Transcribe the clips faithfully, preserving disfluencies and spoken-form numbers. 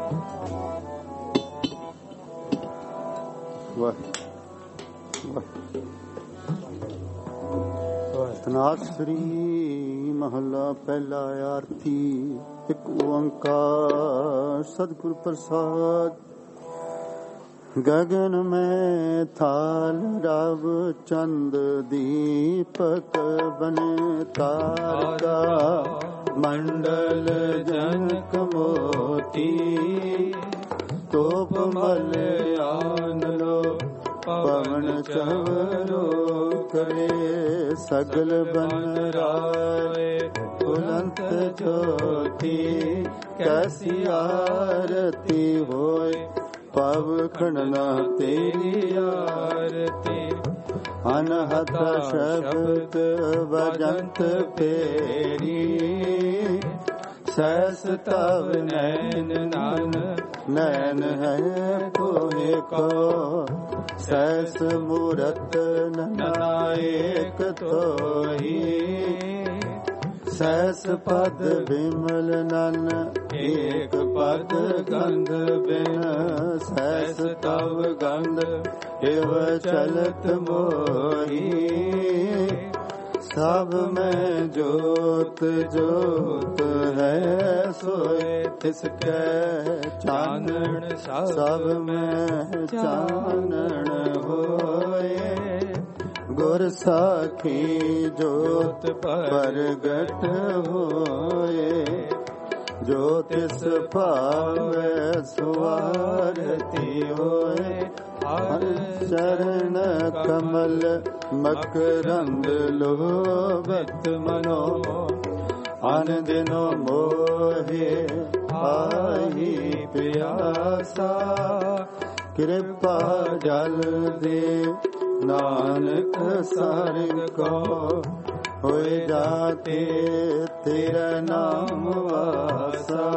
ਸਤਿਨਾਮ ਸ੍ਰੀ ਮਹੱਲਾ ਪਹਿਲਾ। ਆਰਤੀ ਇੱਕ ਓੰਕਾਰ ਸਤਿਗੁਰ ਪ੍ਰਸਾਦ। ਗਗਨ ਮੈਂ ਥਾਲ ਰਵ ਚੰਦ ਦੀਪਕ ਬਨ ਤਾਰਕਾ ਮੰਡਲ ਜਨਕ ਮੋਤੀ ਤੋਪ ਮਲ ਆਨਲੋ ਪਵਨ ਚਵਰੋ ਕਰੇ ਸਗਲ ਬਨ ਰਾਏ ਬੁਲੰਦ ਜੋਤੀ ਕੈਸੀ ਆਰਤੀ ਹੋਏ ਪਵ ਖੰਡਨਾ ਤੇਰੀ ਆਰਤੀ ਅਨਹਤ ਸ਼ਬਦ ਵਜੰਤ ਫੇਰੀ ਸੈਸ ਤਵ ਨੈਨ ਨਾਨ ਨੈਨ ਹੈ ਕੋਏ ਕੋ ਸੈਸ ਮੂਰਤ ਨਾਇਕ ਤੋਈ ਸੈਸ ਪਦ ਬਿਮਲ ਨਨ ਏਕ ਪਦ ਗੰਧ ਬਿਨ ਸੈਸ ਤਵ ਗੰਧ ਏਵ ਚਲਤ ਮੋਹੀ ਸਭ ਮੈਂ ਜੋਤ ਜੋਤ ਹੈ ਸੋਏ ਤਿਸ ਕੈ ਚਾਨਣ ਸਭ ਮੈਂ ਚਾਨਣ ਹੋਏ ਗੁਰ ਸਾਖੀ ਜੋਤ ਪ੍ਰਗਟ ਹੋਏ ਜੋ ਤਿਸ ਭਾਵੈ ਸੁਆਰਤੀ ਹੋਏ ਹਰ ਚਰਨ ਕਮਲ ਮਕਰੰਦ ਲੋਭਤ ਮਨੋ ਅਨ ਦਿਨੋ ਮੋਹਿ ਆਈ ਪਿਆਸਾ ਕਿਰਪਾ ਜਲ ਦੇ ਨਾਨਕ ਸਾਰਿਗ ਕੋ ਹੋਏ ਜਾਤੇ ਤੇਰਾ ਨਾਮ ਵਾਸਾ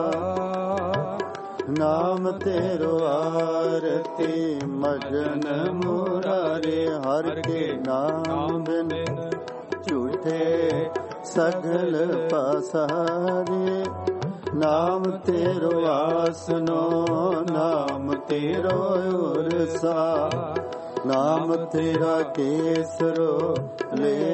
ਨਾਮ ਤੇਰੋ ਆਰਤੀ ਮਗਨ ਮੁਰਾਰੇ ਹਰ ਕੇ ਨਾਮ ਬਿਨ ਝੂਠੇ ਸਗਲ ਪਸਾਰੇ ਨਾਮ ਤੇਰੋ ਆਸਨੋ ਨਾਮ ਤੇਰੋ ਉਰਸਾ ਨਾਮ ਤੇਰਾ ਕੇਸਰੋ ਲੈ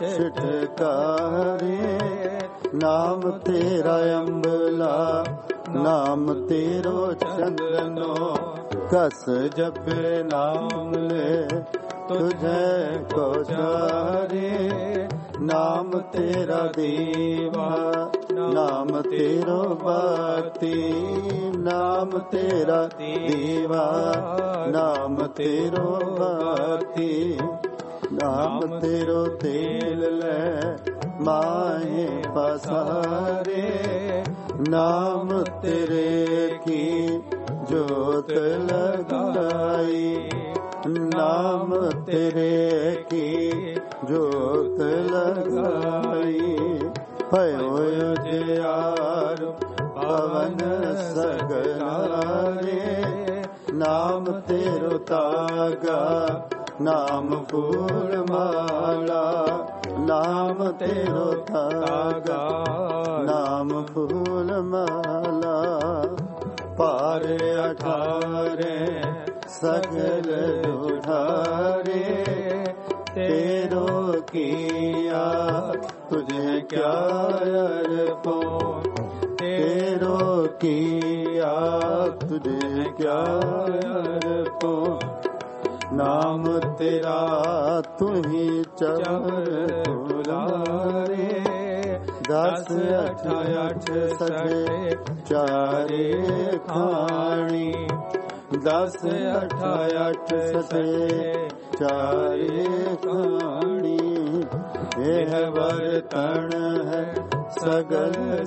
ਛਟਕਾਰੇ ਨਾਮ ਤੇਰਾ ਅੰਬਲਾ ਨਾਮ ਤੇਰੋ ਚੰਦਨੋ ਕਸ ਜਪੇ ਨਾਮ ਲੈ ਤੁਝੇ ਕੋ ਚਾਰੇ ਨਾਮ ਤੇਰਾ ਦੇਵਾ ਨਾਮ ਤੇਰੋ ਬਾਤੀ ਨਾਮ ਤੇਰਾ ਦੇਵਾ ਨਾਮ ਤੇਰੋ ਬਾਤੀ ਨਾਮ ਤੇਰੋ ਤੇਲ ਲੈ ਮਾਏ ਪਸਾਰੇ ਨਾਮ ਤੇਰੇ ਕੀ ਜੋਤ ਲਗਾਈ ਨਾਮ ਤੇਰੇ ਕੀ ਜੋਤ ਲਗਾਈ ਭਇਓ ਜਿਆਰ ਪਵਨ ਸਗਲਾਰੇ ਨਾਮ ਤੇਰੋ ਤਾਗਾ ਨਾਮ ਫੂਲ ਮਾਲਾ ਨਾਮ ਤੇਰੋ ਤਾਗਾ ਨਾਮ ਫੂਲ ਮਾਲਾ ਪਾਰ ਅਠਾਰੇ ਸਗਲ ਉਠਾਰੇ ਤੇਰੋ ਕੀਆ ਤੁਝੇ ਕਿਆ ਅਰਪੋ ਤੇਰੋ ਕੀਆ ਤੁਝੇ ਕਿਆ ਅਰਪੋ ਨਾਮ ਤੇਰਾ ਤੁਹੀ ਚਵਰ ਤੁਲਾਰੇ ਦਸ ਅਠ ਅਠ ਸਜੇ ਚਾਰੇ ਖਾਣੀ ਦਸ ਅਠ ਅਠ ਸਜੇ ਚਾਰੇ ਖਾਣੀ ਇਹ ਵਰਤਣ ਹੈ ਸਗਲ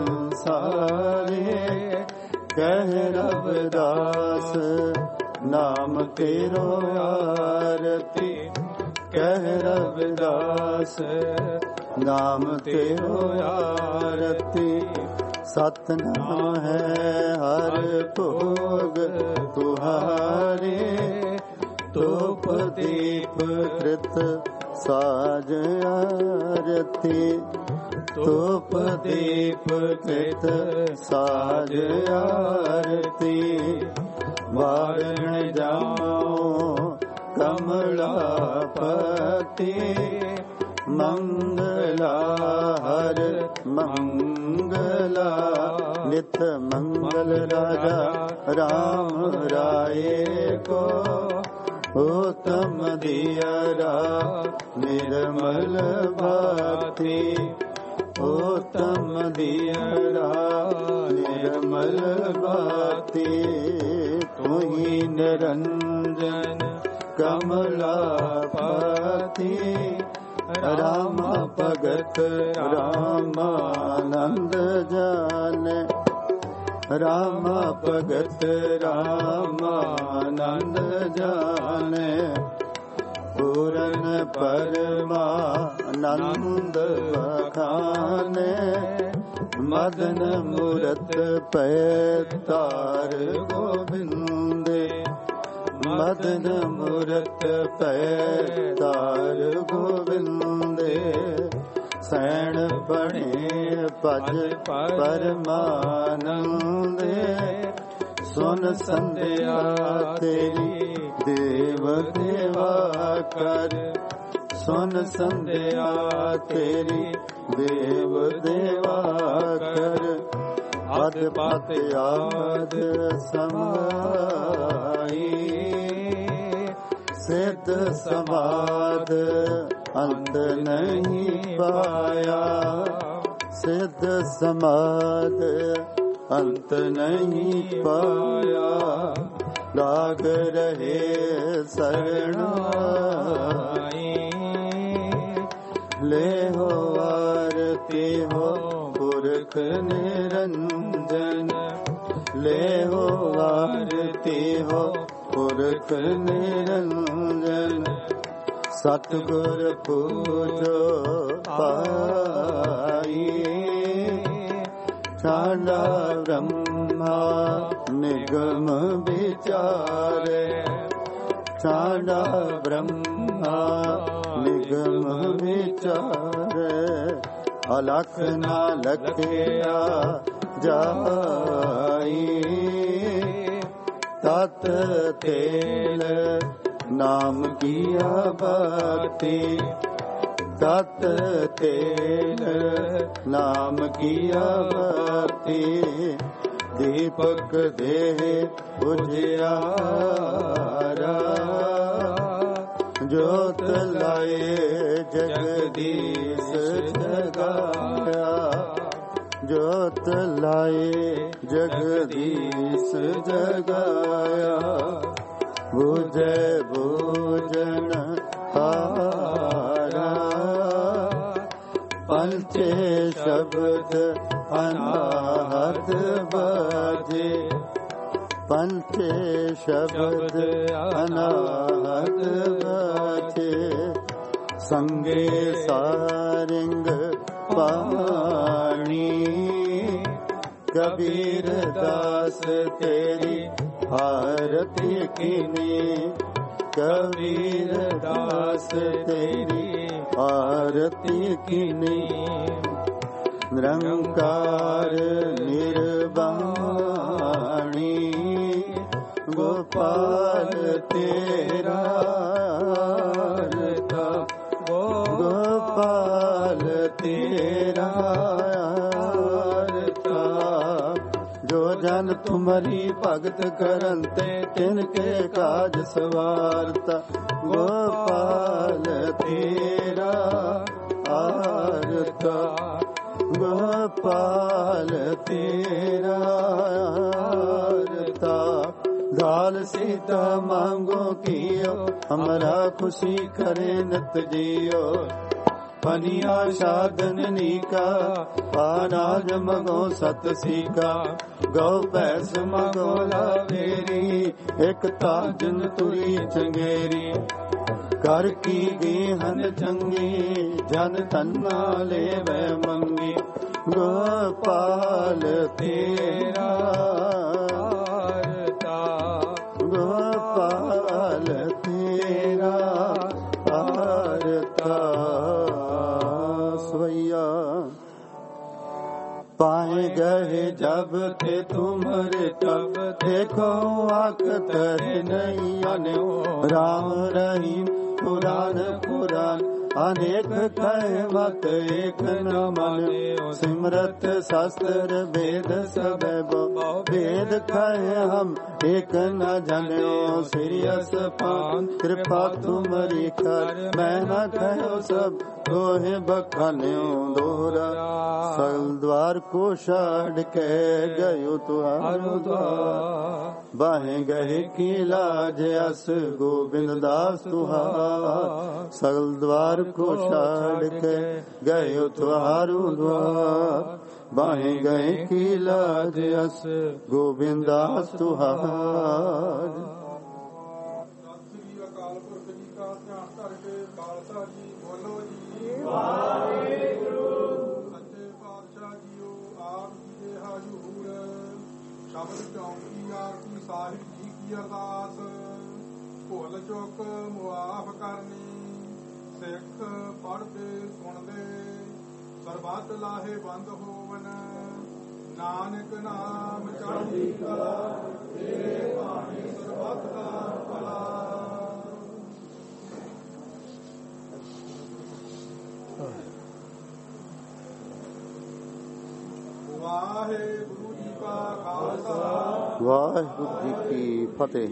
ਸੰਸਾਰੇ ਕਹਿ ਰਬਦਾਸ ਨਾਮ ਤੇਰੋ ਆਰਤੀ ਕਹਿ ਰਬਦਾਸ ਨਾਮ ਤੇਰੋ ਆਰਤੀ ਸਤਨਾਮ ਹੈ ਹਰ ਭੋਗ ਤੁਹਾਰੇ ਤੋਪ ਦੀਪ ਕ੍ਰਿਤ ਸਾਜ ਆਰਤੀ ਧੂਪ ਦੀਪ ਕ੍ਰਿਤ ਸਾਜ ਆਰਤੀ ਵਾਰਣ ਜਾਉ ਕਮਲਾਪਤੀ ਮੰਗਲਾ ਹਰ ਮੰਗਲਾ ਨਿਤ ਮੰਗਲ ਰਾਜਾ ਰਾਮ ਰਾਏ ਕੋ ਉਤਮ ਦਿਯਰਾ ਨਿਰਮਲ ਭਾਤੀ ਉਤਮ ਦਿਯਰਾ ਨਿਰਮਲ ਭਾਤੀ ਤੁਹੀ ਨਿਰੰਜਨ ਕਮਲਾਪਤੀ ਰਾਮ ਭਗਤ ਰਾਮਾਨੰਦ ਜਾਨੈ ਰਾਮ ਭਗਤ ਰਾਮਾਨੰਦ ਜਾਨੈ ਪੂਰਨ ਪਰਮਾਨੰਦ ਬਖਾਨੈ ਮਦਨ ਮੂਰਤ ਪੈ ਤਾਰ ਗੋਬਿੰਦੇ ਮਦਨ ਮੂਰਤ ਪੈ ਤਾਰ ਗੋਬਿੰਦੇ ਸੈਣ ਬਣੇ ਭਜ ਪਰਮਾਨੰਦੇ ਸੁਨ ਸੰਧਿਆ ਤੇਰੀ ਦੇਵ ਦੇਵਾ ਕਰ ਸੁਨ ਸੰਧਿਆ ਤੇਰੀ ਦੇਵ ਦੇਵਾ ਕਰ ਅਦ ਪਤ ਆਦ ਸਮਾਈ ਸਿੱਧ ਸਮਾਦ ਅੰਤ ਨਹੀਂ ਪਾਇਆ ਸਿੱਧ ਸਮਾਦ ਅੰਤ ਨਹੀਂ ਪਾਇਆ ਲਾਗ ਰਹੇ ਸਰਣਾਈ ਲੈ ਹੋ ਆਰਤੀ ਹੋ ਪੁਰਖ ਨਿਰੰਜਨ ਲੈ ਹੋ ਆਰਤੀ ਹੋ ਪੁਰਖ ਨਿਰੰਜਨ ਸਤਿਗੁਰ ਪੂਜੋ ਪਾਈ ਸਾਡਾ ਬ੍ਰਹਮਾ ਨਿਗਮ ਵਿਚਾਰੇ ਸਾਡਾ ਬ੍ਰਹਮਾ ਨਿਗਮ ਵਿਚਾਰੇ ਅਲਖ ਨਾ ਲਖਿਆ ਜਾਈ ਤਤ ਤੇਲ ਨਾਮ ਕੀਆ ਬਾਤੀ ਤਤ ਤੇਲ ਨਾਮ ਕੀਆ ਬਾਤੀ ਦੀਪਕ ਦੇਹ ਉਜਿਆਰਾ ਜੋਤ ਲਾਏ ਜਗਦੀਸ਼ ਜਗਾਇਆ ਜੋਤ ਲਾਏ ਜਗਦੀਸ਼ ਜਗਾਇਆ ਬੁਝੈ ਬੋਜਨ ਹਾਰਾ ਪੰਚੇ ਸ਼ਬਦ ਅਨਾਹਤ ਬਾਜੇ ਪੰਚੇ ਸ਼ਬਦ ਅਨਾਹਤ ਬਾਜੇ ਸੰਗੇ ਸਾਰਿੰਗ ਪਾਣੀ ਕਬੀਰ ਦਾਸ ਤੇਰੀ ਆਰਤੀ ਕੀਨੀ ਕਬੀਰ ਦਾਸ ਤੇਰੀ ਆਰਤੀ ਕੀਨੀ ਨਿਰੰਕਾਰ ਨਿਰਵਾਣੀ ਗੋਪਾਲ ਤੇਰਾ ਰਤਾ ਗੋਪਾਲ ਤੇਰਾ ਰਤਾ ਜੋ ਜਨ ਤੁਮਰੀ ਭਗਤ ਕਰਨ ਤੇ ਤਿਨ ਕੇ ਕਾਜ ਸਵਾਰਤਾ ਗੋਪਾਲ ਤੇਰਾ ਆਰਤਾ ਗੋਪਾਲ ਤੇਰਾ ਆਰਤਾ दाल सीता मांगो कियो हमरा खुशी करे नत जियो पनिया साधन नीका अनाज मगो सत सीका गौ भैंस मगो लावेरी एक ताजन तुरी चंगेरी कर की गी हन चंगी जन तन्ना ले वै मंगी गोपाल तेरा ਗੋਪਾਲ ਤੇਰਾ ਆਰਤਾ ਸਵਈਆ ते तुम्हारे तब देखो आँख तरे नहीं आन्यो राम रहीम पुराण पुराण अनेक कहे मत एक न माने सिमरत शास्त्र वेद सब वेद कहे हम एक न जान्यो सीरियस पान कृपा तुम्हारी कर मैं न कहो सब दोहे बखान्यो दोहरा सल द्वार को छाड़ के गयो तुहारो द्वार बाहे गहे की लाज अस गोविंद दास तुहार सल द्वार को छाड़ के गयो तुहारो द्वार बाहे गए की लाज अस गोविंद दास तुहार। ਅਕਾਲ ਪੁਰਖ ਜੀ ਦਾ ਧਿਆਨ ਕਰਕੇ ਖਾਲਸਾ ਜੀ ਬੋਲੋ ਜੀ ਵਾਹਿਗੁਰੂ। ਸੱਚੇ ਪਾਤਸ਼ਾਹ ਜੀਓ ਆਪ ਜੀ ਦੇ ਹਜ਼ੂਰ ਸ਼ਬਦ ਚੌਂਕੀ ਆਰਤੀ ਸਾਹਿਬ ਜੀ ਕੀ ਅਰਦਾਸ ਭੁੱਲ ਚੁੱਕ ਮੁਆਫ ਕਰਨੀ ਸਿੱਖ ਪੜ੍ਹਦੇ ਸੁਣਦੇ ਸਰਬੱਤ ਲਾਹੇ ਬੰਦ ਹੋਵਨ ਨਾਨਕ ਨਾਮ ਚੜ੍ਹਦੀ ਕਲਾ ਤੇਰੇ ਬਾਣੀ ਸਰਬੱਤ ਦਾ ਭਲਾ। ਵਾਹਿਗੁਰੂ ਜੀ ਕਾ ਖਾਲਸਾ ਵਾਹਿਗੁਰੂ ਜੀ ਕੀ ਫਤਿਹ।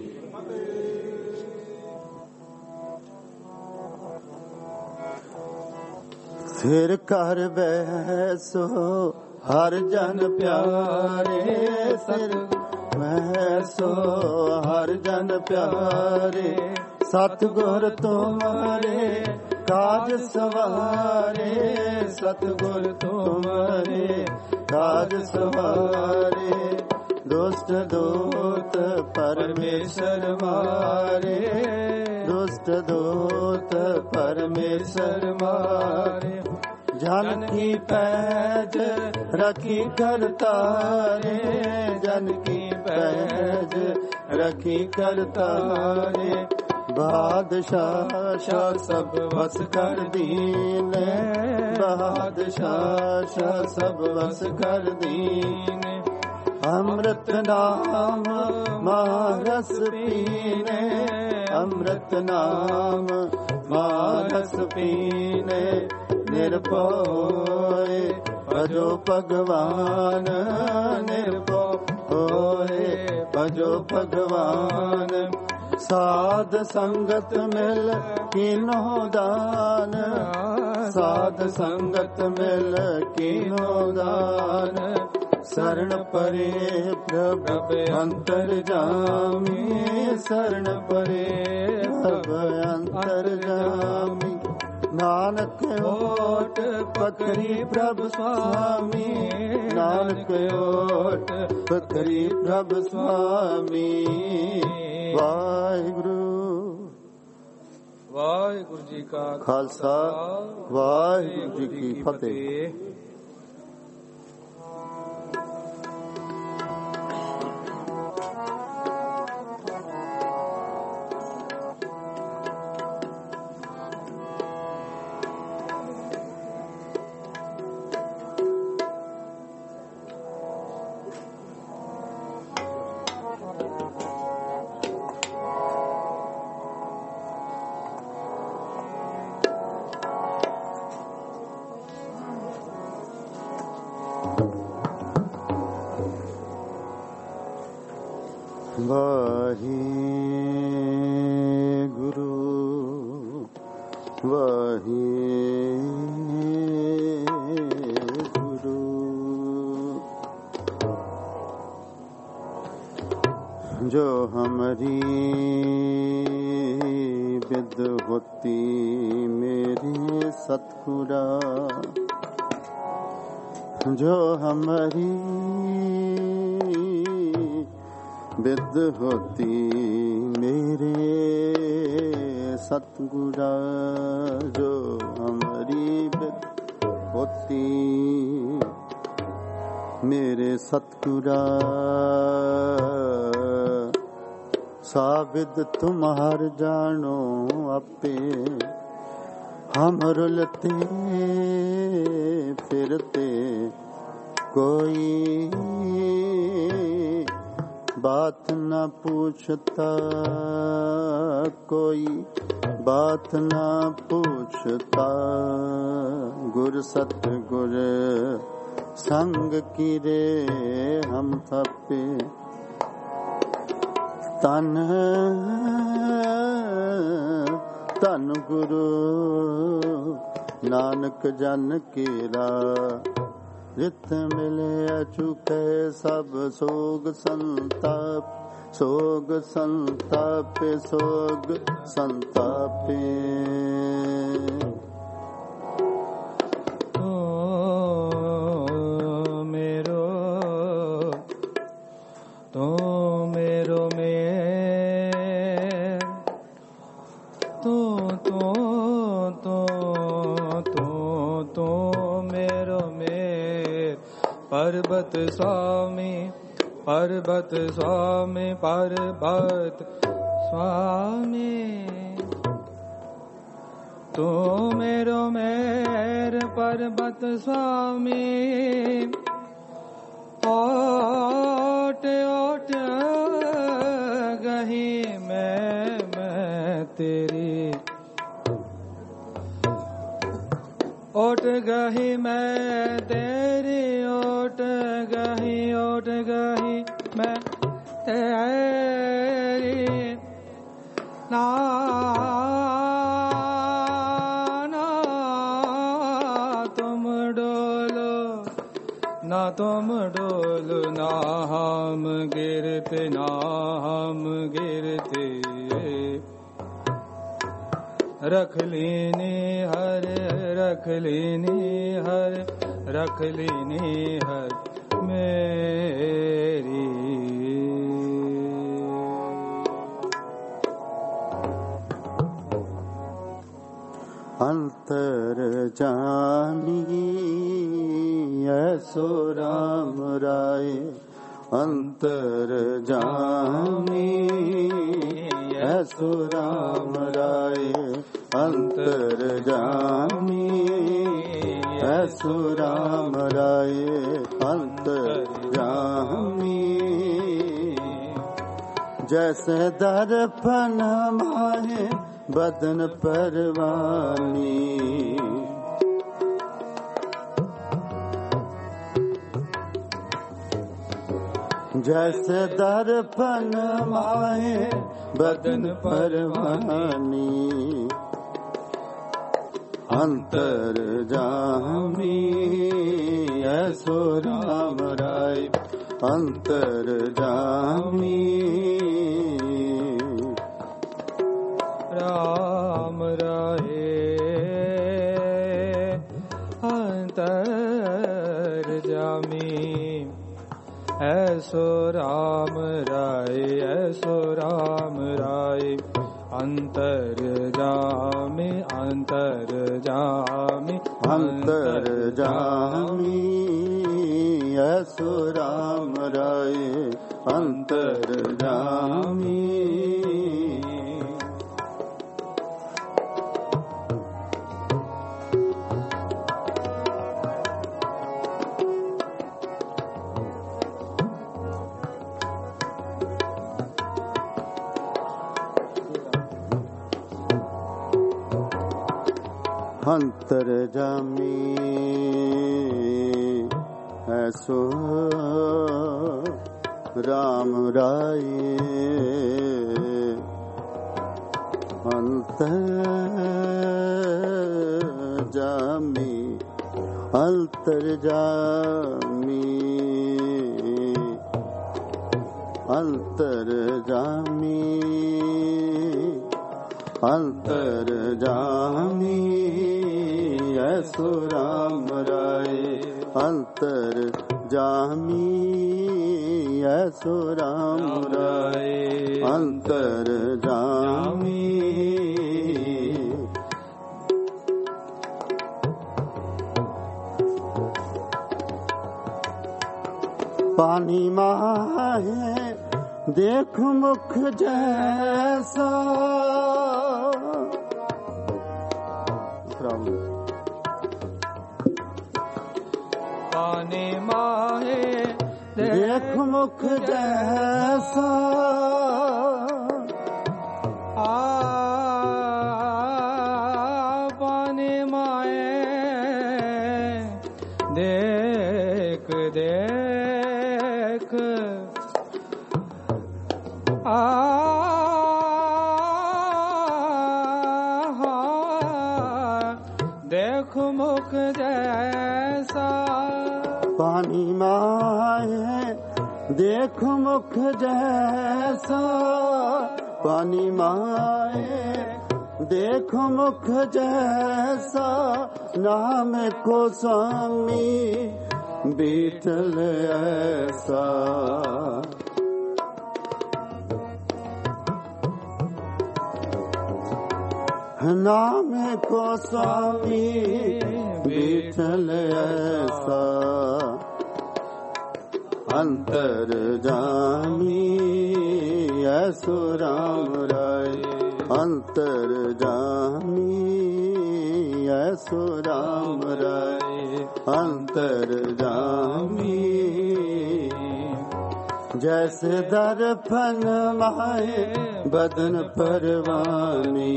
ਸਿਰ ਕਰ ਬੈਸੋ ਹਰ ਜਨ ਪਿਆਰੇ ਸਿਰ ਬੈਸੋ ਹਰ ਜਨ ਪਿਆਰੇ ਸਤਿਗੁਰ ਤੁਮਾਰੇ ਕਾਜ ਸਵਾਰੇ ਸਤਿਗੁਰ ਤੁਮਾਰੇ ਕਾਜ ਸਵਾਰੇ ਦੁਸ਼ਟ ਦੂਤ ਪਰਮੇਸ਼ਰ ਮਾਰੇ ਦੁਸ਼ਟ ਦੂਤ ਪਰਮੇਸ਼ਰ ਮਾਰੇ ਜਨ ਕੀ ਪੈਜ ਰਖੀ ਕਰਤਾਰੇ ਜਨ ਕੀ ਪੈਜ ਰਖੀ ਕਰਤਾਰੇ ਬਾਦਸ਼ਾਹ ਸ਼ਾਹ ਸਭ ਵਸ ਕਰ ਦੀਨੇ ਬਾਦਸ਼ਾਹ ਸ਼ਾਹ ਸਭ ਵਸ ਕਰ ਦੀਨੇ ਅੰਮ੍ਰਿਤ ਨਾਮ ਮਾਰਸ ਪੀਨੇ ਅੰਮ੍ਰਿਤ ਨਾਮ ਮਾਰਸ ਪੀਨੇ ਨਿਰਭਉ ਭਜੋ ਭਗਵਾਨ ਨਿਰਭਉ ਹੋਏ ਭਜੋ ਭਗਵਾਨ ਸਾਧ ਸੰਗਤ ਮਿਲ ਕੀਨੋ ਦਾਨ ਸਾਧ ਸੰਗਤ ਮਿਲ ਕੀਨੋ ਦਾਨ ਸਰਣ ਪਰੇ ਪ੍ਰਭ ਅੰਤਰ ਜਾਮੀ ਸਰਣ ਪਰੇ ਪ੍ਰਭ ਅੰਤਰ ਜਾਮੀ ਨਾਨਕ ਓਟ ਪਕਰੀ ਪ੍ਰਭ ਸੁਆਮੀ ਨਾਨਕ ਓਟ ਪਕਰੀ ਪ੍ਰਭ ਸੁਆਮੀ। ਵਾਹਿਗੁਰੂ ਵਾਹਿਗੁਰੂ ਜੀ ਕਾ ਖਾਲਸਾ ਵਾਹਿਗੁਰੂ ਜੀ ਕੀ ਫਤਿਹ। ਵਾਹਿਗੁਰੂ ਵਾਹਿਗੁਰੂ ਜੋ ਹਮਰੀ ਬਿਦ ਹੋਤੀ ਮੇਰੀ ਸਤਿਗੁਰਾ ਜੋ ਹਮਰੀ बिद होती मेरे सतगुरा जो हमारी बिद होती मेरे सतगुरा साबिद तुम्हार जानो अपे हम रुलते फिरते कोई बात न पूछता, कोई बात न पूछता, गुर सतगुर संग की रे हम थपे, तन तन गुरु नानक जन केरा, रित मिले अचुके सब सोग संताप, सोग संताप सोग संतापे। तो मेरो तो मेरो में तो तो तो तो तो मेरो में पर्वत स्वामी, पर्वत स्वामी, पर्वत स्वामी, तो मेरो मेर पर्वत स्वामी, ओट ओट गही मैं मैं तेरी, ओट गही मैं तेरी, ओट गही ओट गही मैं तेरी, ना ना तुम डोलो, ना तुम डोलो, ना हम गिरते, ना हम गिरते, रख लेने हर, रख लेने हर, रख लेने हर मेरी। अंतर जानी ऐसो राम राय, अंतर जानी ऐसो राम राय, अंतर जानी ऐसो राम राय, अंतर जानी जैसे दर्पण माहे बदन परवानी, जैसे दर्पण माहे बदन परवानी, अंतर जामी ऐसो राम राय, अंतर जामी राम राये, अंतर जामी ऐसो राम राय, ऐसो राम राय, अंतर जामी, अंतर जामी, अंतर जामी ऐसो राम राय, अंतर जामी अंतर जामी ऐसो राम राय, अंतर जामी, अंतर जामी, अंतर जामी, अंतर जामी ऐसो राम राय, अंतर जामी ऐसो राम राय, अंतर जामी पानी माहे देख मुख जैसा, पानी माहे देख मुख जैसा आ पानी माहे देख देख आ देख मुख जैसा पानी माहे देख मुख जैसा पानी माहे देख मुख जैसा नाम को स्वामी बीठल ऐसा नाम को स्वामी बीठल ऐसा अंतर जामी ऐसो राम राय अंतर जामी ऐसो राम राय अंतर जामी जैसे दर्पण माए बदन परवानी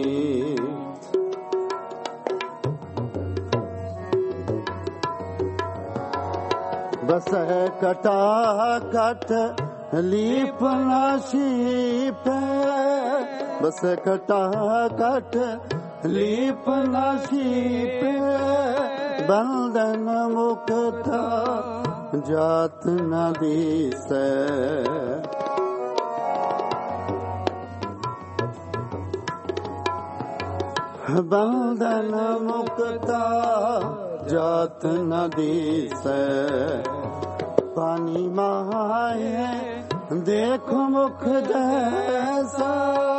बस कटा कट लीप नाशीप बस कटा कट लीप नाशीप बंधन मुक्ता जात नदी से बंधन मुक्ता जात नदी से पानी माहे देख मुख जैसा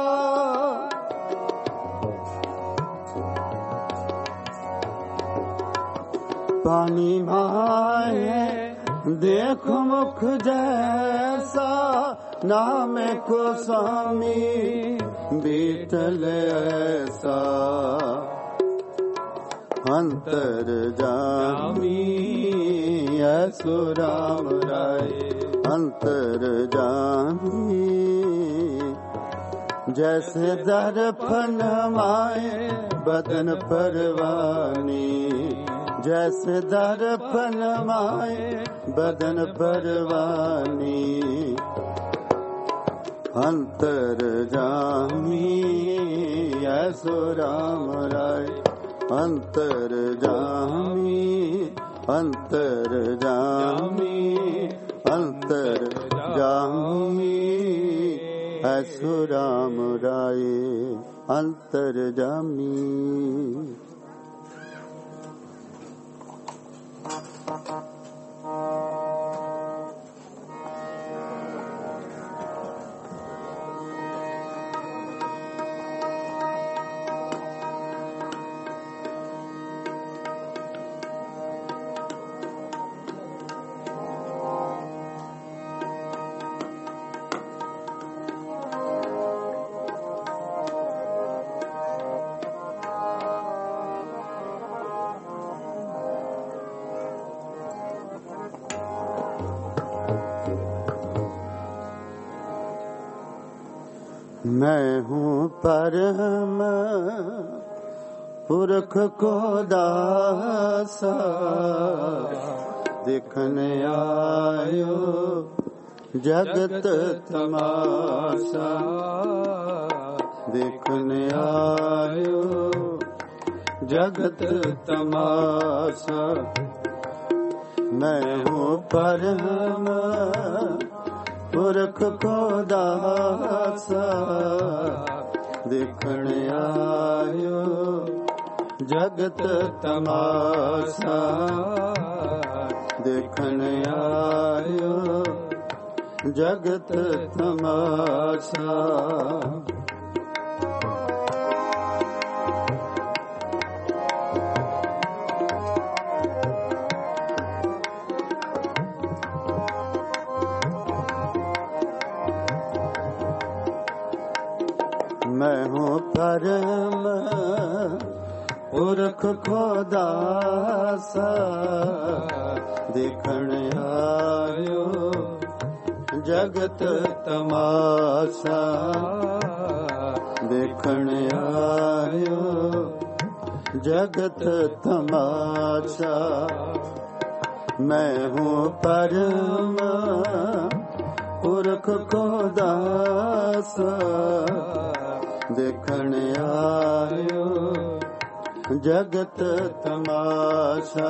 पानी माहे देख मुख जैसा नाम को स्वामी बीठल ऐसा अंतर जामी ऐसो राम राय अंतर जामी जैसे दर्पण माए बदन परवानी जैसे दर्पण माए बदन परवानी अंतर जामी ऐसो राम राय अंतर जामी अंतर जामी अंतर जामी ऐसो राम राय अंतर जामी मैं हूँ परम पुरख को दासा दिखने आयो जगत तमाशा देखने आयो जगत तमाशा मैं हूँ परम पुरख को दासा देखने आयो जगत तमाशा देखने आयो जगत तमाशा मैं हूँ परम पुरख खोदासा देखण आयो जगत तमाशा देखण आयो जगत तमाशा मैं हूँ परम पुरख को दास देखण आयो जगत तमाशा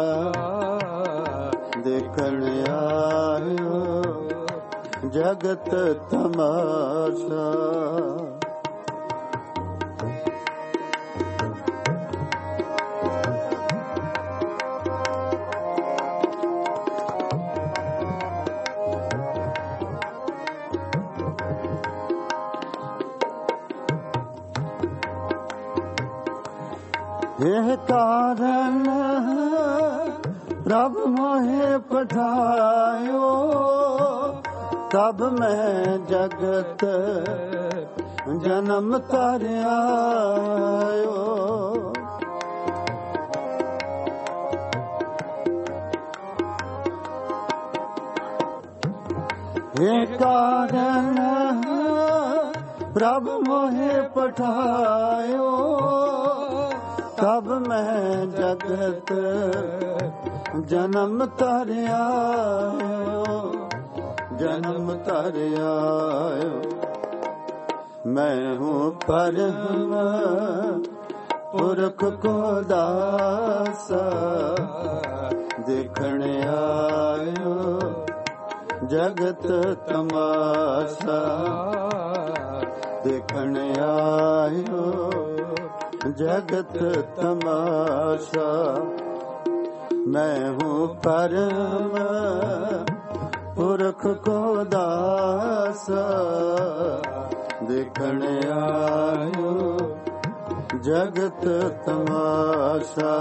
देखण आयो जगत तमाशा यह कारण प्रभु मोहे पठायो तब मैं जगत जन्म तार्यायो ये कारण प्रभु मोहे पठायो तब मैं जगत जन्म तार्यायो जन्म तार्यायो मैं हूँ परम पुरख को दास देखण आयो जगत तमाशा देखण आयो जगत तमाशा मैं हूँ परम पुरख को दास देखण आयो जगत तमाशा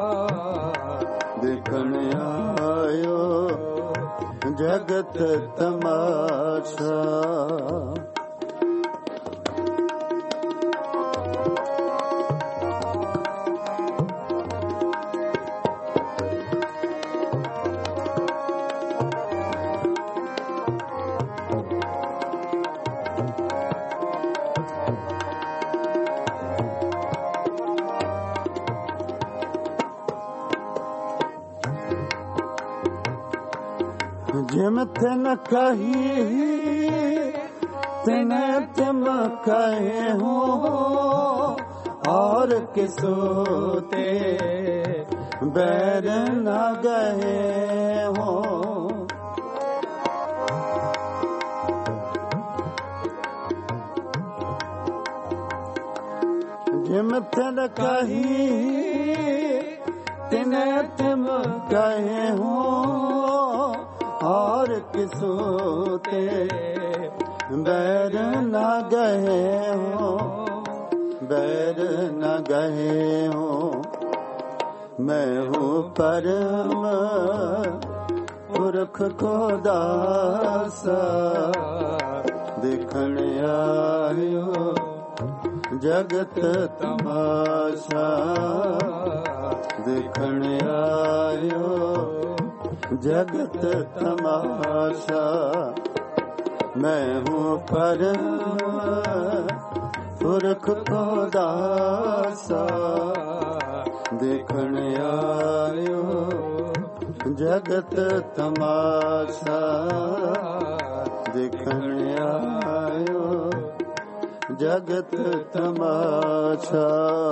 देखण आयो जगत तमाशा जिम तिन कही तिन तिम कहे हो और किसोते बैर न गए हो जिम तिन कही तिन तिम कहे हो और किसोते बैर न गए हो बैर न गए हो मैं हूँ परम पुरख को दास देखण आयो जगत तमाशा देखण आयो जगत तमाशा मैं हूँ परम पुरख को दास देखण आयो जगत तमाशा देखण आयो जगत तमाशा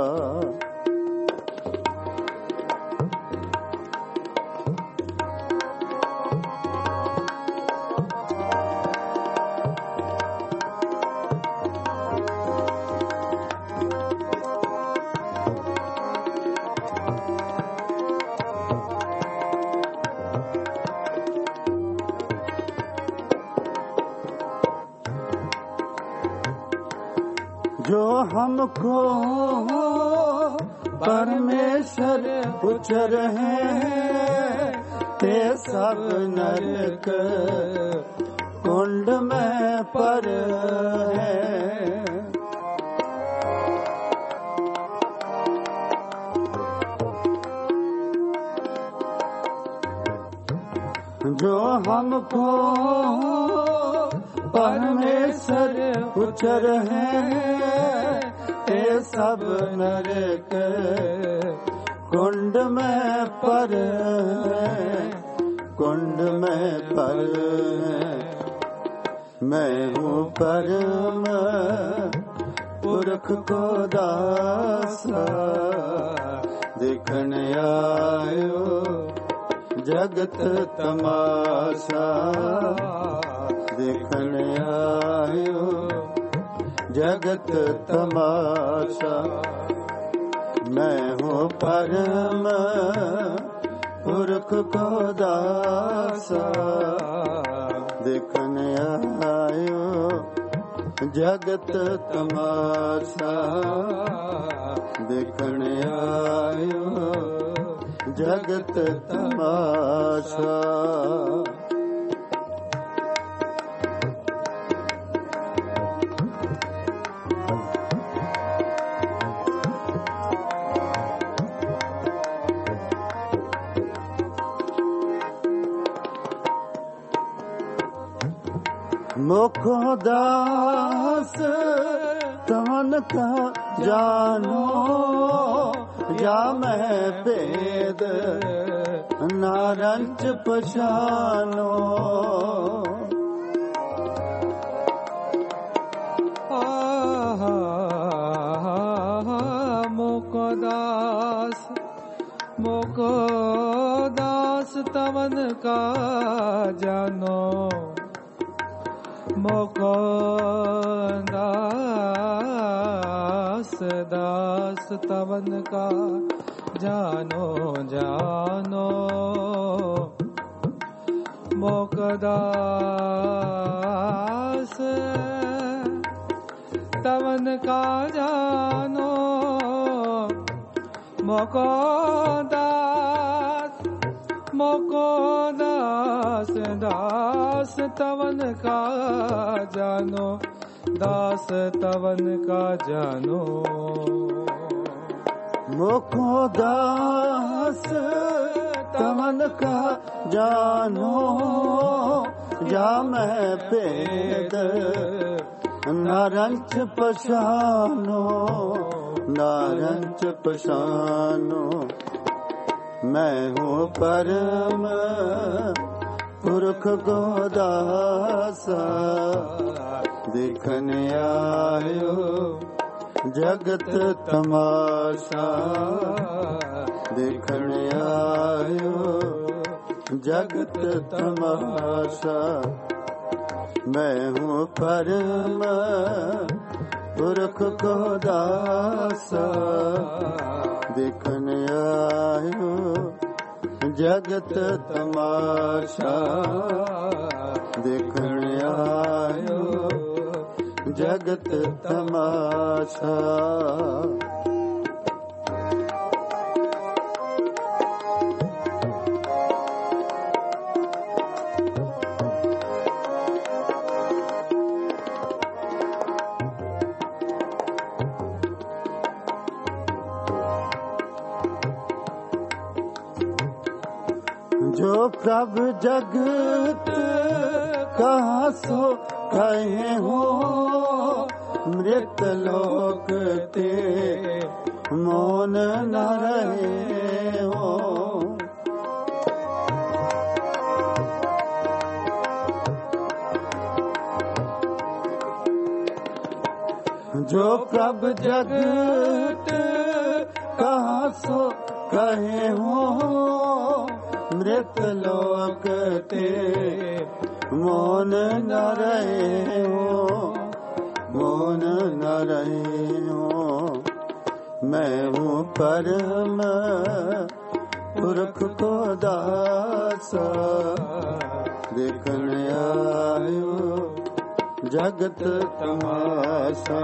जो हमको परमेश्वर उचर है ते सब नरक कुंड में पर है हमको परमेश्वर उचर है ये सब नरक कुंड में पर कुंड में पर मैं हूँ परम पुरख को दासा देखने आयो जगत तमाशा देखने आयो जगत तमाशा मैं हूँ परम पुरख को दासा देखने आयो जगत तमाशा देखने आयो जगत तमाशा मोको दास तमन का जानो या मैं वेद नारंच पछानो मोको दास मोको दास तमन का जानो मोको दास दास तवन का जानो जानो मोको दास तवन का जानो मोको दास मोको दास दास तवन का जानो दास तवन का जानो मोको दास तवन का जानो या मैं पेद नारंच पछानो नारंच पछानो मैं हूँ परम पुरख को दासा देखने आयो जगत तमाशा देखने आयो जगत तमाशा मैं हूँ परम पुरख को दासा देखने आयो जगत तमाशा देखने आयो जगत तमाशा जो प्रभु जगत कहाँ सो कहे हो मृत लोक ते मौन न रहे हो जो प्रभु जगत कहाँ सो कहे हो मृत लोक ते मौन न रहे हो मौन न रहे हो मैं हूँ परम पुरख को दासा देखने आयो जगत तमाशा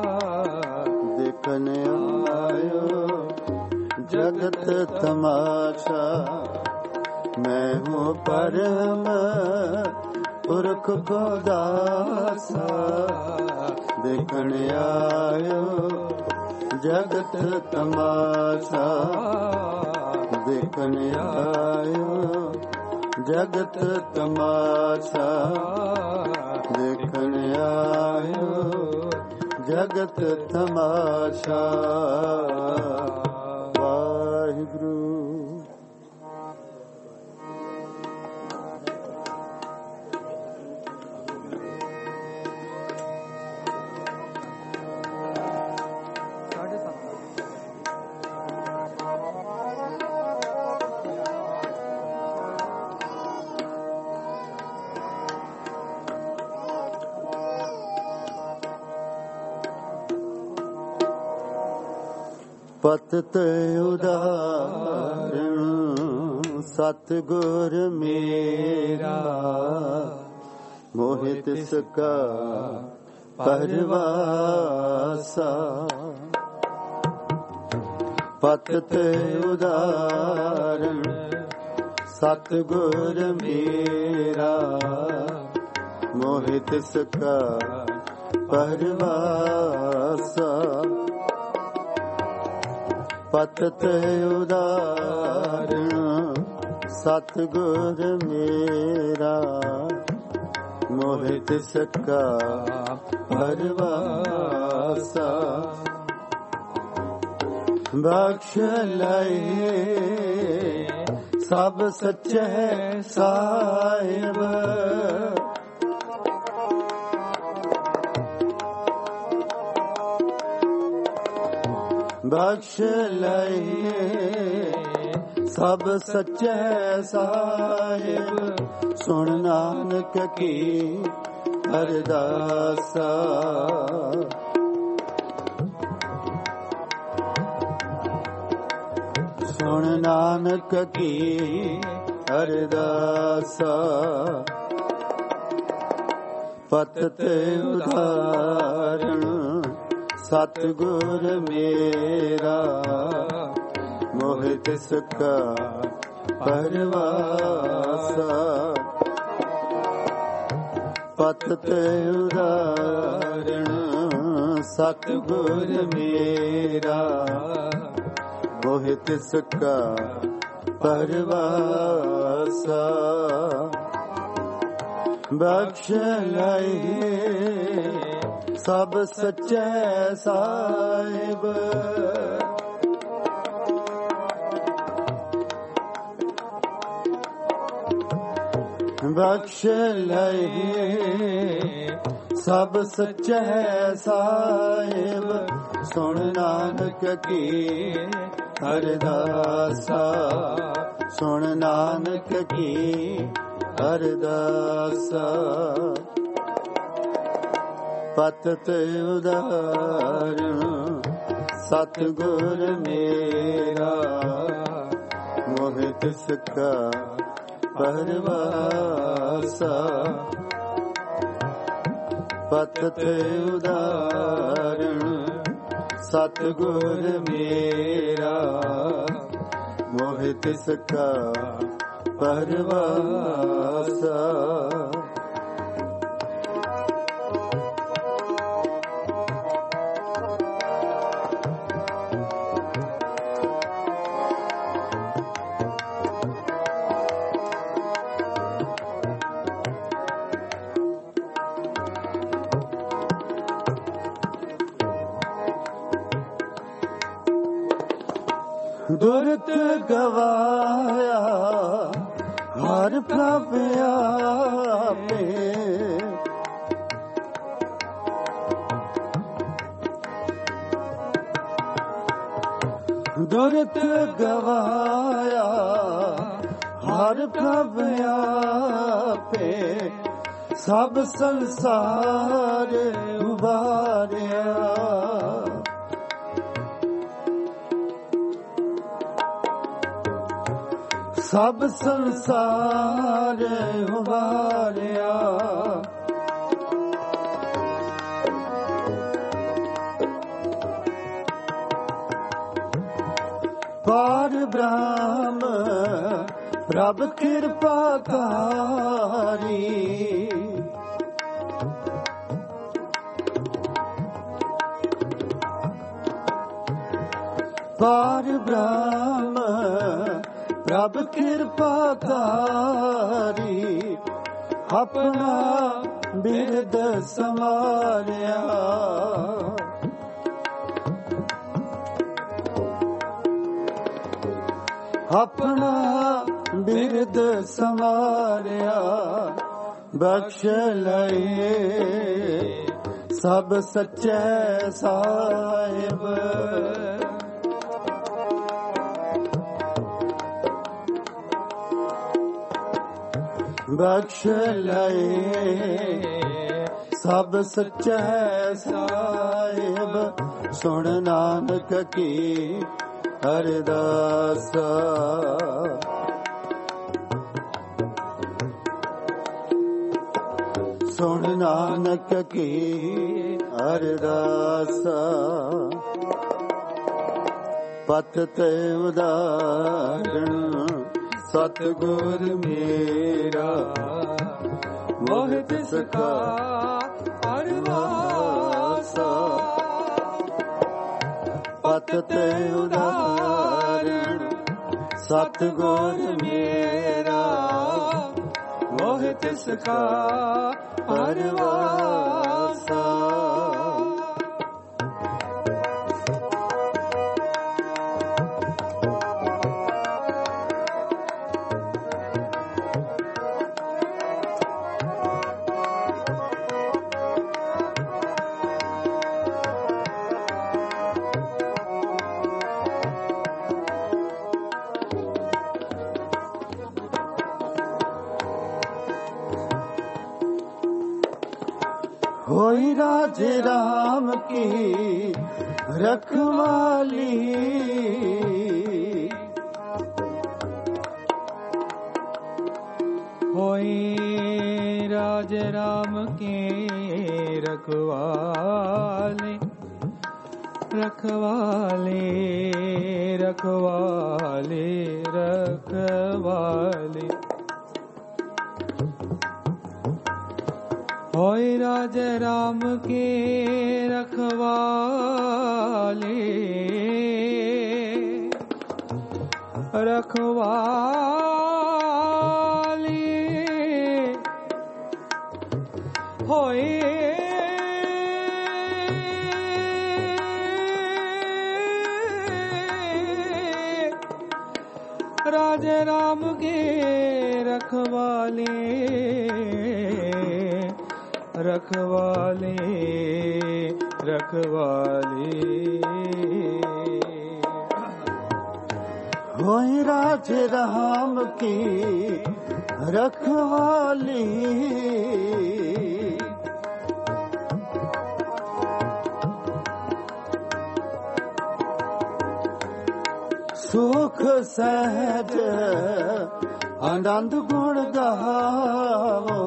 देखने आयो जगत तमाशा मैं हूँ परम पुरख को दासा देखने आयो जगत तमाशा देखने आयो ਜਗਤ ਤਮਾਸ਼ਾ ਦੇਖਣ ਆਇਓ ਜਗਤ ਤਮਾਸ਼ਾ। ਵਾਹਿਗੁਰੂ। ਪਤਿਤ ਉਦਾਹਰਣ ਸਤਿਗੁਰ ਮੇਰਾ, ਮੋਹਿ ਤਿਸ ਕਾ ਪਰਵਾਸਾ। ਪਤਿਤ ਉਦਾਹਰਣ ਸਤਿਗੁਰ ਮੇਰਾ, ਮੋਹਿ ਤਿਸ ਕਾ ਪਰਵਾਸਾ। ਪਤਿਤ ਉਦਾਹਰਣ ਸਤਿਗੁਰ ਮੇਰਾ, ਮੋਹਿ ਤਿਸ ਕਾ ਪਰਵਾਸਾ। ਬਖਸ਼ ਲਏ ਸਭ ਸੱਚੇ ਸਾਹਿਬ, ਬਖਸ਼ ਲਏ ਸਭ ਸੱਚੇ ਸਾਹਿਬ। ਸੁਣ ਨਾਨਕ ਕੀ ਅਰਦਾਸਾ, ਸੁਣ ਨਾਨਕ ਕੀ ਅਰਦਾਸਾ। ਪਤਿਤ ਉਦਾਹਰਣ ਸਤਿਗੁਰ ਮੇਰਾ, ਮੋਹਿ ਤਿਸ ਕਾ ਪਰਵਾਸਾ। ਪਤਿਤ ਉਦਾਹਰਣ ਸਤਿਗੁਰ ਮੇਰਾ, ਮੋਹਿ ਤਿਸ ਕਾ ਪਰਵਾਸਾ। ਬਖਸ਼ ਲਏ ਸਭ ਸੱਚੇ ਸਾਹਿਬ, ਬਖਸ਼ ਲਏ ਸਭ ਸੱਚੇ ਸਾਹਿਬ। ਸੁਣ ਨਾਨਕ ਕੀ ਅਰਦਾਸਾ, ਸੁਣ ਨਾਨਕ ਕੀ ਅਰਦਾਸਾ। ਪਤਿਤ ਉਦਾਹਰਣ ਸਤਿਗੁਰ ਮੇਰਾ, ਮੋਹਿ ਤਿਸ ਕਾ ਪਰਵਾਸਾ। ਪਤਿਤ ਉਦਾਹਰਣ ਸਤਿਗੁਰ ਮੇਰਾ, ਮੋਹਿ ਤਿਸ ਕਾ ਪਰਵਾਸਾ। ਦੁਰਤ ਗਵਾਇਆ ਹਰ ਪ੍ਰਭ ਆਪੇ, ਦੁਰਤ ਗਵਾਇਆ ਹਰ ਪ੍ਰਭ ਆਪੇ। ਸਭ ਸੰਸਾਰ ਉਬਾਰਿਆ, ਸਭ ਸੰਸਾਰ ਉਬਾਰਿਆ। ਪਾਰ ਬ੍ਰਹਮ ਪ੍ਰਭ ਕਿਰਪਾ ਧਾਰੀ, ਪਾਰ ਬ੍ਰਹਮ ਪ੍ਰਭ ਕਿਰਪਾ ਧਾਰੀ ਆਪਣਾ ਬਿਰਦ ਸਮਾਰਿਆ ਆਪਣਾ ਬਿਰਦ ਸਮਾਰਿਆ ਬਖਸ਼ ਲਏ ਸਭ ਸੱਚੇ ਸਾਹਿਬ ਬਖਸ਼ ਲਏ ਸਭ ਸੱਚੇ ਸਾਹਿਬ ਸੁਣ ਨਾਨਕ ਕੀ ਅਰਦਾਸ ਸੁਣ ਨਾਨਕ ਕੀ ਅਰਦਾਸ ਪਤ ਤੇ ਉਦਾਹਰਣ ਸਤਿਗੁਰ ਮੇਰਾ ਮੋਹਿ ਤਿਸ ਕਾ ਅਰਵਾਸਾ ਪਤ ਤੇ ਉਦਾਹਰਣ ਸਤਿਗੁਰ ਮੇਰਾ ਮੋਹਿ ਤਿਸ ਕਾ ਅਰਵਾਸਾ ਹੋਈ ਰਾਜੇ ਰਾਮ ਕੀ ਰਖਵਾਲੀ ਹੋਈ ਰਾਜੇ ਰਾਮ ਕੀ ਰਖਵਾਲੀ ਰਖਵਾਲੀ ਰਖਵਾਲੀ ਰਖਵਾਲੀ ਹੋਏ ਰਾਜੇ ਰਾਮ ਕੇ ਰਖਵਾਲੇ ਰਖਵਾਲੇ ਹੋਏ ਰਾਜੇ ਰਾਮ ਕੇ ਰਖਵਾਲੇ रखवाले रखवाले होई राजे राम की रखवाली सुख सहज आनंद गुण गावो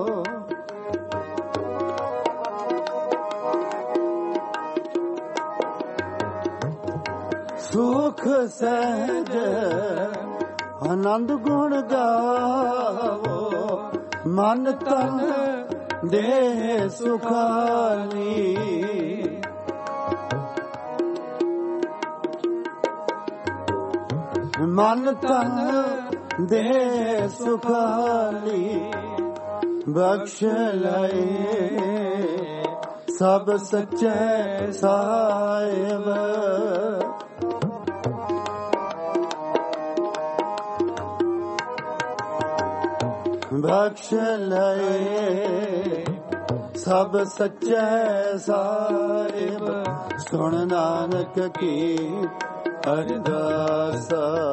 ਸੁਖ ਸਹਿਜ ਆਨੰਦ ਗੁਣ ਗਾਵੋ ਮਨ ਤਨ ਦੇਹ ਸੁਖਾਲੀ ਮਨ ਤਨ ਦੇਹ ਸੁਖਾਲੀ ਬਖਸ਼ ਲਏ ਸਭ ਸੱਚੇ ਸਾਹਿਬ ਬਖਸ਼ ਲਏ ਸਭ ਸੱਚੇ ਸਾਹਿਬ ਸੁਣ ਨਾਨਕ ਕੀ ਅਰਦਾਸ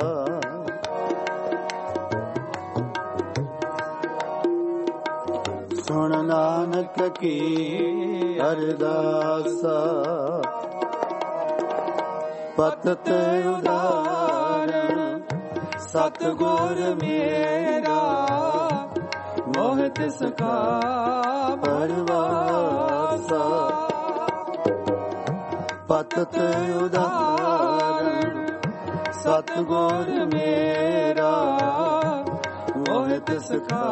ਸੁਣ ਨਾਨਕ ਕੀ ਅਰਦਾਸ ਪਤ ਤੇ ਉਦਾਹਰਣ ਸਤਿਗੁਰ ਮੇਰਾ ਮੋਹਿ ਤਿਸ ਕਾ ਪਰਵਾਸਾ ਪਤ ਤੇ ਉਦਾਹਰਣ ਸਤਿਗੁਰ ਮੇਰਾ ਮੋਹਿ ਤਿਸ ਕਾ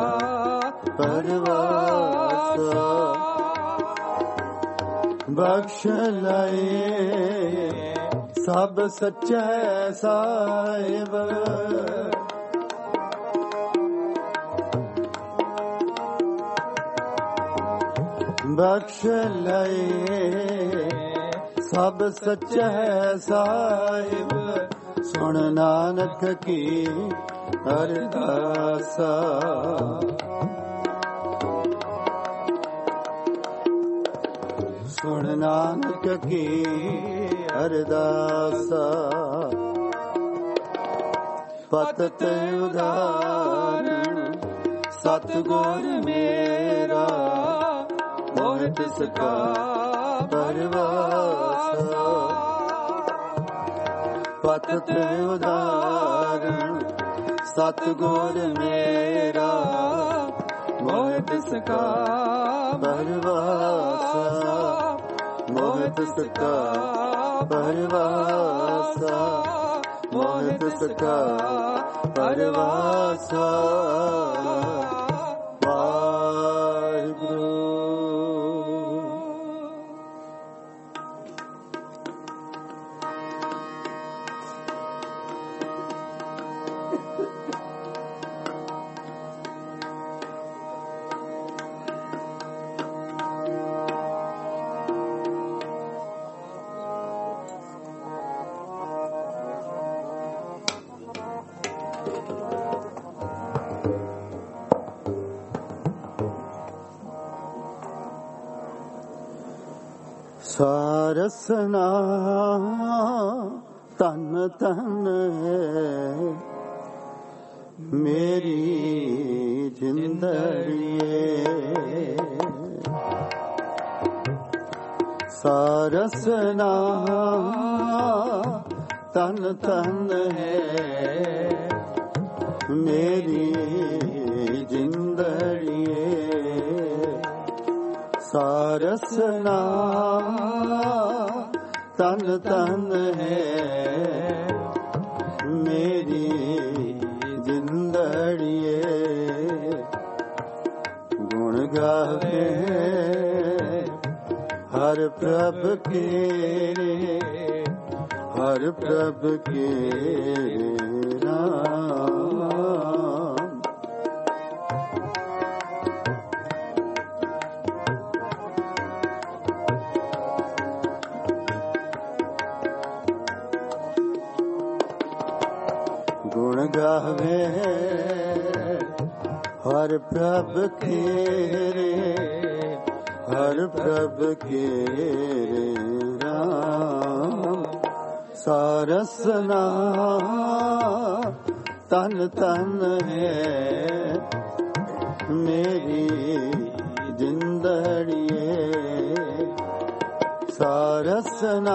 ਪਰਵਾਸਾ ਬਖਸ਼ ਲਏ ਸਭ ਸੱਚੈ ਸਾਹਿਬ ਬਖਸ਼ ਲਏ ਸਭ ਸੱਚੈ ਸਾਹਿਬ ਸੁਣ ਨਾਨਕ ਕੀ ਅਰਦਾਸਾ ਸੁਣ ਨਾਨਕ ਕੀ ਅਰਦਾਸਾ ਪਤਿਤ ਉਦਾਹਰਣ ਸਤਿਗੁਰ ਮੇਰਾ ਮੋਹਿ ਤਿਸ ਕਾ ਪਰਵਾਸਾ ਪਤਿਤ ਉਦਾਹਰਣ ਸਤਿਗੁਰ ਮੇਰਾ ਮੋਹਿ ਤਿਸ ਕਾ ਪਰਵਾਸਾ ਮੋਹਿ ਤਿਸ ਕਾ ਪਰਵਾਸਾ ਮੋਹਿ ਤਿਸ ਕਾ ਪਰਵਾਸਾ ਵਾਹਿਗੁਰੂ। ਸਾਰਸਨਾ ਤਨ ਤਨ ਹੈ ਮੇਰੀ ਜਿੰਦੜੀਏ ਸਾਰਸਨਾ ਤਨ ਤਨ ਹੈ ਮੇਰੀ ਜਿੰਦੜੀਏ ਸਾਰਸਨਾ ਤਨ ਤਨ ਹੈ ਮੇਰੀ ਜਿੰਦੜੀਏ ਗੁਣ ਗਾਵੇ ਹਰ ਪ੍ਰਭ ਕੇ ਹਰ ਪ੍ਰਭ ਕੇ ਨਾਮ ਗੁਣ ਗਾਵੇ ਹਰ ਪ੍ਰਭ ਕੇ ਹਰ ਪ੍ਰਭ ਕੇ ਰਾਮ ਸਾਰਸਨਾ ਤਨ ਤਨ ਹੈ ਮੇਰੀ ਜਿੰਦੜੀਏ ਸਾਰਸਨਾ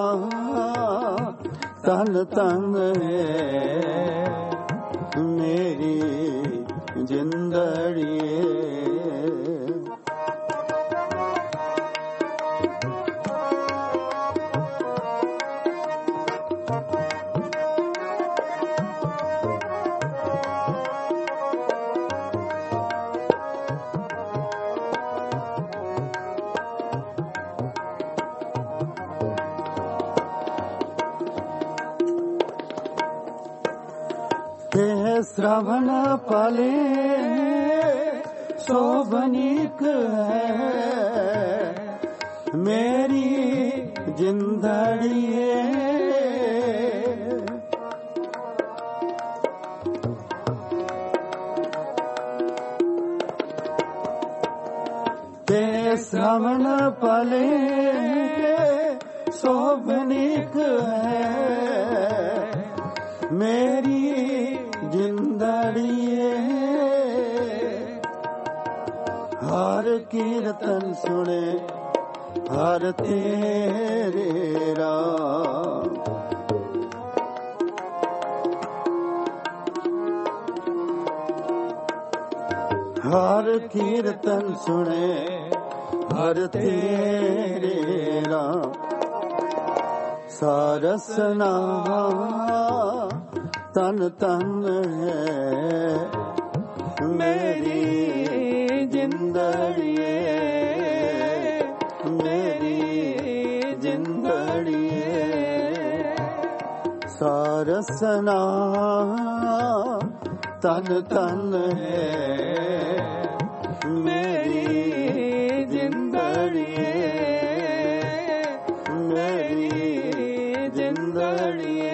ਤਨ ਤਨ ਹੈ ਮੇਰੀ ਜਿੰਦੜੀਏ श्रवण पले शोभनीक है मेरी जिंदड़िए ते श्रवण पले शोभनीक है मेरी जिंदड़िए हर कीर्तन सुने हर तेरे राम हर कीर्तन सुने हर तेरे राम सारसना तन तन है मेरी जिंदड़िए मेरी जिंदड़िए ਸਾਰਸਨਾ ਤਨ ਤਨ ਹੈ ਮੇਰੀ ਜਿੰਦੜੀਏ ਮੇਰੀ ਜਿੰਦੜੀਏ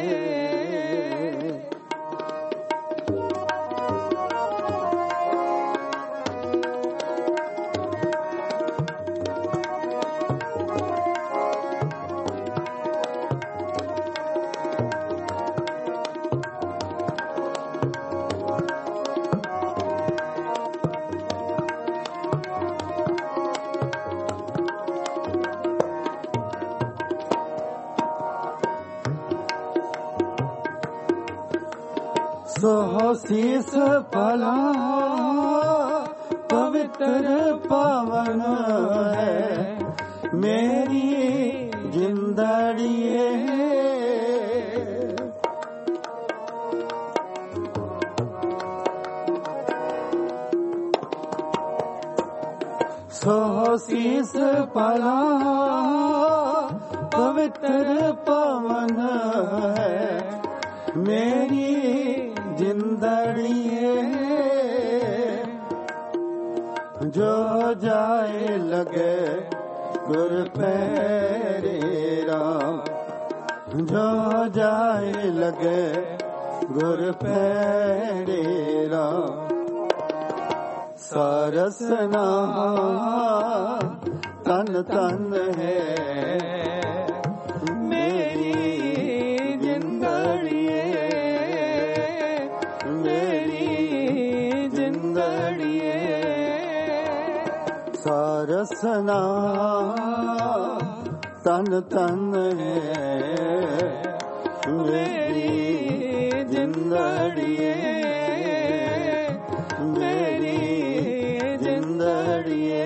ਸੋ ਸੀਸ ਭਲਾ ਪਵਿੱਤਰ ਪਾਵਨ ਹੈ ਮੇਰੀ ਜਿੰਦੜੀਏ ਸੋ ਸੀਸ ਭਲਾ ਪਵਿੱਤਰ ਪਾਵਨ ਹੈ ਮੇਰੀ ਜਿੰਦੜੀਏ ਜੋ ਜਾਏ ਲਗੇ ਗੁਰ ਪੈਰੇ ਰਾਮ ਜੋ ਜਾਏ ਲਗੇ ਗੁਰ ਪੈਰੇ ਰਾਮ ਸਾਰਸਨਾ ਤਨ ਤਨ ਹੈ ਮੇਰੀ ਜਿੰਦੜੀਏ ਸਾਰਸਨਾ ਤਨ ਤਨ ਹੈ ਮੇਰੀ ਜਿੰਦੜੀਏ ਮੇਰੀ ਜਿੰਦੜੀਏ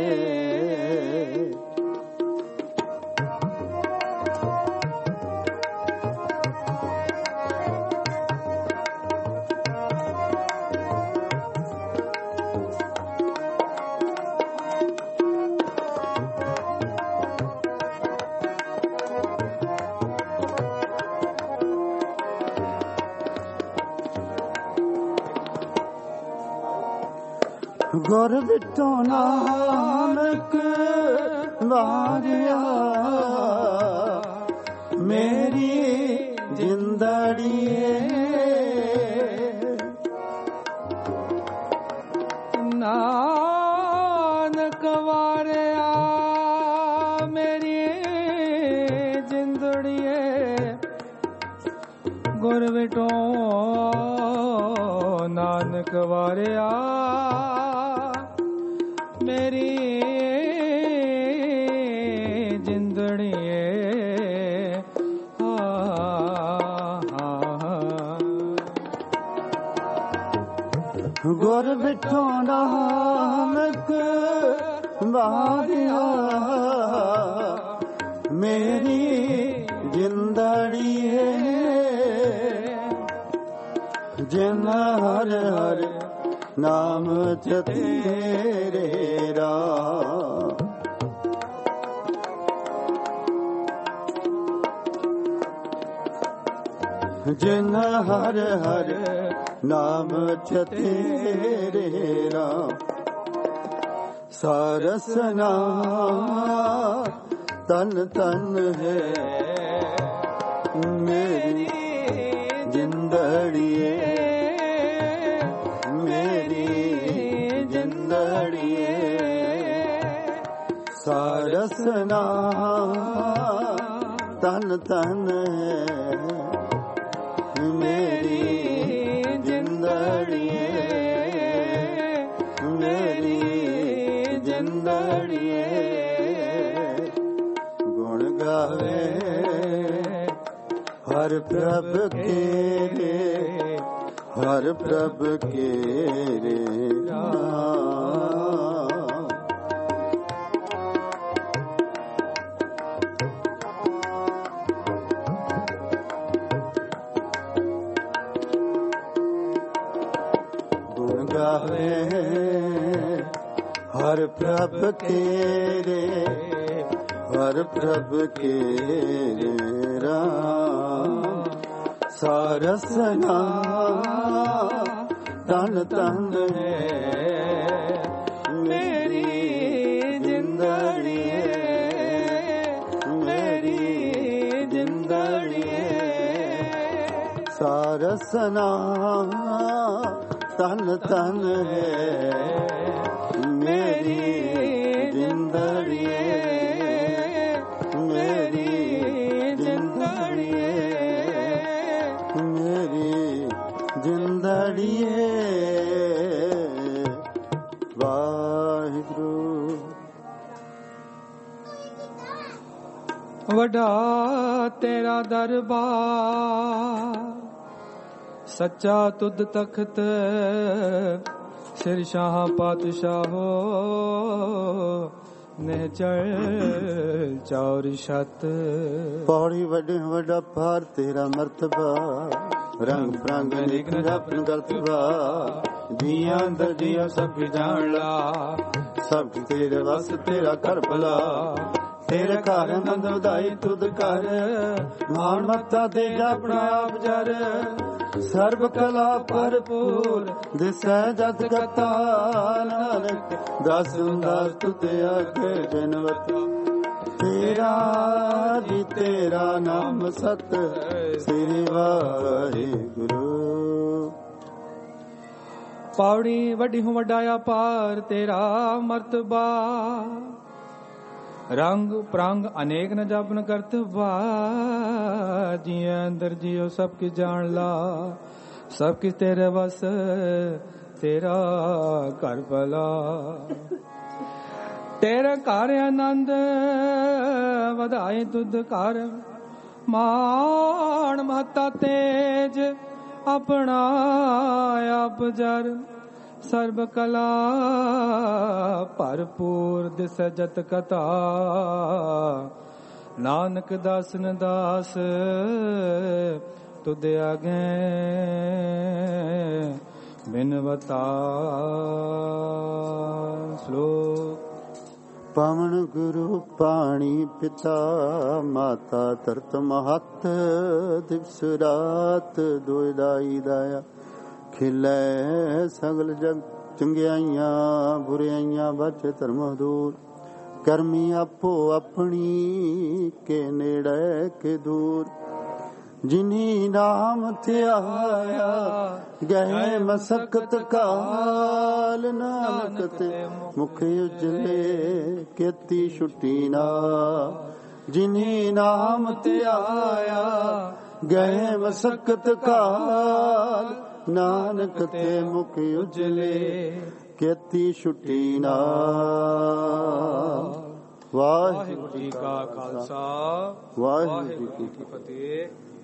ਗੁਰ ਵਿਟੋ ਨਾਨਕ ਵਾਰਿਆ ਮੇਰੀ ਜਿੰਦੜੀਏ ਨਾਨਕ ਵਾਰਿਆ ਮੇਰੀ ਜਿੰਦੜੀਏ ਗੁਰ ਵਿਟੋ ਨਾਨਕ ਵਾਰਿਆ ਮੇਰੀ ਜਿੰਦੜੀਏ ਆ ਗੁਰ ਵਿਟੋ ਨਾਨਕ ਵਾਰਿਆ ਮੇਰੀ ਜਿੰਦੜੀਏ ਜਿਨ ਹਰ ਹਰ ਨਾਮ ਚ ਤੇਰੇ ਰਾਮ ਜਿਨ ਹਰ ਹਰ ਨਾਮ ਚ ਤੇਰੇ ਰਾਮ ਸਾਰਸਨਾ ਤਨ ਤਨ ਹੈ ਮੇਰੀ ਜਿੰਦੜੀਏ ਸਾਰਸਨਾ ਤਨ ਤਨ ਹੈ ਮੇਰੀ ਜਿੰਦੜੀਏ ਮੇਰੀ ਜਿੰਦੜੀਏ ਗੁਣ ਗਾਵੇ ਹਰ ਪ੍ਰਭ ਕੇ ਹਰ ਪ੍ਰਭ ਕੇ ਰਾਮ हर प्रभ केरे हर प्रभ केरे राम ਸਾਰਸਨਾ ਤਨ ਤਨ ਹੈ ਮੇਰੀ ਜਿੰਦੜੀ ਮੇਰੀ ਜਿੰਦੜੀ ਸਾਰਸਨਾ ਤਨ ਤਨ ਹੈ ਮੇਰੀ ਜਿੰਦੜੀ ਮੇਰੀ ਜਿੰਦੜੀ ਮੇਰੀ ਜਿੰਦੜੀ ਵਾਹਿਗੁਰੂ। ਵੱਡਾ ਤੇਰਾ ਦਰਬਾਰ ਸੱਚਾ ਤੁਧ ਤਖਤ ਸਿਰ ਸ਼ਾਹ ਪਾਤਸ਼ਾਹੋ ਨਹਿ ਚੌਰ ਛਤ। ਪੌੜੀ ਵੱਡੇ ਵੱਡਾ ਪਾਰ ਤੇਰਾ ਮਰਤਬਾ ਰੰਗ ਪ੍ਰੰਗ ਅਨੇਕ ਰਤਨ ਕਰਤਵਾ ਜੀਆਂ ਅੰਦਰ ਜੀਆ ਸਭ ਜਾਣ ਲਾ ਸਭ ਤੇਰੇ ਵਸ ਤੇਰਾ ਘਰ ਭਲਾ ਤੇਰੇ ਘਰ ਆਨੰਦ ਵਧਾਈ ਤੁਧ ਕਰ ਮਾਨ ਮੱਤਾ ਤੇ ਆਪਣਾ ਆਪ ਜਰ ਸਰਬ ਕਲਾ ਭਰਪੂਰ ਦਿਸੈ ਜਤ ਕਤਾ ਨਾਨਕ ਦਸ ਦਾਸ ਤੁਤੇ ਆਗੇ ਜਨਵਤੀ ਤੇਰਾ ਜੀ ਤੇਰਾ ਨਾਮ ਸਤ ਸ੍ਰੀ ਵਾਹਿਗੁਰੂ। ਪੌੜੀ ਵੱਡੀ ਹੂੰ ਵੱਡਾ ਅਪਾਰ ਤੇਰਾ ਮਰਤਬਾ ਰੰਗ ਪ੍ਰੰਗ ਅਨੇਕ ਨ ਜਪਨ ਕਰਤਵਾ ਜੀਆਂ ਅੰਦਰ ਜੀਓ ਸਭ ਕੀ ਜਾਣ ਲਾ ਸਭ ਕੀ ਤੇਰੇ ਵਸ ਤੇਰਾ ਘਰ ਭਲਾ ਤੇਰੇ ਘਰ ਆਨੰਦ ਵਧਾਏ ਤੁਧ ਘਰ ਮਾਣ ਮਹਤਾ ਤੇਜ ਆਪਣਾ ਆਪ ਜਰ ਸਰਬ ਕਲਾ ਭਰਪੂਰ ਦਿਸ ਜਤ ਕਥਾ ਨਾਨਕ ਦਾਸਨ ਦਾਸ ਤੁਧ ਆਗੇ ਬਿਨਵਤਾ। ਸ਼ਲੋਕ। ਪਵਨ ਗੁਰੂ ਪਾਣੀ ਪਿਤਾ ਮਾਤਾ ਧਰਤ ਮਹੱਤ ਦਿਵਸ ਰਾਤ ਦੁਇਦਾਈ ਦਾਇਆ ਖਿਲੇ ਸਗਲ ਜਗ ਚੰਗਿਆਈਆਂ ਬੁਰਿਆਈਆਂ ਬਚੇ ਧਰਮ ਦੂਰ ਕਰਮੀ ਆਪੋ ਆਪਣੀ ਕੇ ਨੇੜੇ ਕੇ ਦੂਰ ਜਿਨੀ ਨਾਮ ਧਿਆਇਆ ਗਏ ਮਸਕਤ ਕਾਲ ਨਾਨਕ ਤੇ ਮੁਖ ਉਜਲੇ ਕੀਤੀ ਛੁੱਟੀ ਨਾ ਜਿਨੀ ਨਾਮ ਧਿਆਇਆ ਗਏ ਮਸਕਤ ਕਾਲ ਨਾਨਕ ਤੇ ਮੁਖ ਉਜਲੇ ਕੀਤੀ ਛੁੱਟੀ ਨਾ। ਵਾਹਿਗੁਰੂ ਜੀ ਕਾ ਖਾਲਸਾ ਵਾਹਿਗੁਰੂ ਜੀ ਕੀ ਫਤਿਹ।